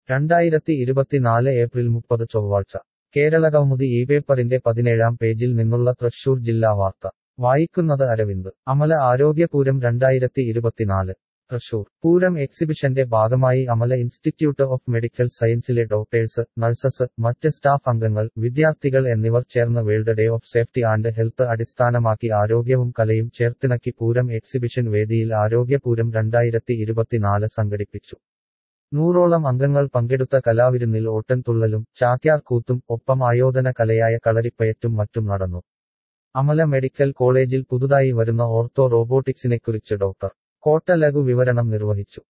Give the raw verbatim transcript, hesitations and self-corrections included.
രണ്ടായിരത്തി ഇരുപത്തിനാല് ഏപ്രിൽ മുപ്പത് ചൊവ്വാഴ്ച കേരളകൗമുദി ഈ പേപ്പറിന്റെ പതിനേഴാം പേജിൽ നിന്നുള്ള തൃശൂർ ജില്ലാ വാർത്ത വായിക്കുന്നത് അരവിന്ദ് അമല ആരോഗ്യപൂരം രണ്ടായിരത്തി ഇരുപത്തിനാല് തൃശൂർ പൂരം എക്സിബിഷന്റെ ഭാഗമായി അമല ഇൻസ്റ്റിറ്റ്യൂട്ട് ഓഫ് മെഡിക്കൽ സയൻസിലെ ഡോക്ടേഴ്സ് നഴ്സസ് മറ്റ് സ്റ്റാഫ് അംഗങ്ങൾ വിദ്യാർത്ഥികൾ എന്നിവർ ചേർന്ന് world day of safety and health അടിസ്ഥാനമാക്കി ആരോഗ്യവും കലയും ചേർത്തിണക്കി പൂരം എക്സിബിഷൻ വേദിയിൽ ആരോഗ്യപൂരം രണ്ടായിരത്തി ഇരുപത്തിനാല് സംഘടിപ്പിച്ചു നൂറോളം അംഗങ്ങൾ പങ്കെടുത്ത കലാവിരുന്നിൽ ഓട്ടൻതുള്ളലും ചാക്യാർ കൂത്തും ഒപ്പം ആയോധന കലയായ കളരിപ്പയറ്റും മറ്റും നടന്നു അമല മെഡിക്കൽ കോളേജിൽ പുതുതായി വരുന്ന ഓർത്തോ റോബോട്ടിക്സിനെക്കുറിച്ച് ഡോക്ടർ കോട്ട ലഘു വിവരണം നിർവഹിച്ചു